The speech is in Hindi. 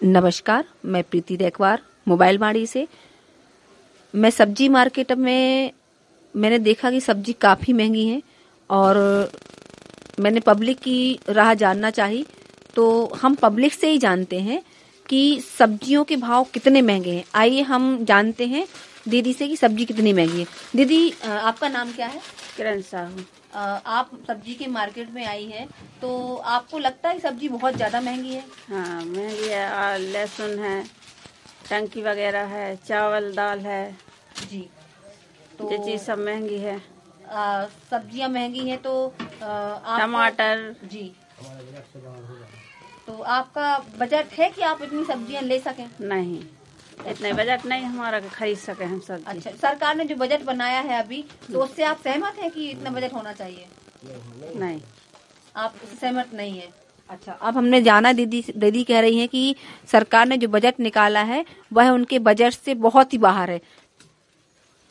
नमस्कार, मैं प्रीति रेकवार मोबाइल बाड़ी से। मैं सब्जी मार्केट में मैंने देखा कि सब्जी काफ़ी महंगी है और मैंने पब्लिक की राय जानना चाही। तो हम पब्लिक से ही जानते हैं कि सब्जियों के भाव कितने महंगे हैं। आइए हम जानते हैं दीदी से कि सब्जी कितनी महंगी है। दीदी, आपका नाम क्या है? किरण साहू। आप सब्जी के मार्केट में आई हैं, तो आपको लगता है सब्जी बहुत ज़्यादा महंगी है? हाँ, महंगी है। और लहसुन है, टंकी वगैरह है, चावल दाल है जी। तो ये चीज़ सब महंगी है। सब्जियां महंगी हैं तो टमाटर। जी। तो आपका बजट है कि आप इतनी सब्जियां ले सकें? नहीं, इतने बजट नहीं हमारा कि खरीद सके हम सब्जी। अच्छा, सरकार ने जो बजट बनाया है अभी, तो उससे आप सहमत हैं कि इतना बजट होना चाहिए? नहीं, आप सहमत नहीं है। अच्छा, अब हमने जाना, दीदी कह रही हैं कि सरकार ने जो बजट निकाला है वह उनके बजट से बहुत ही बाहर है।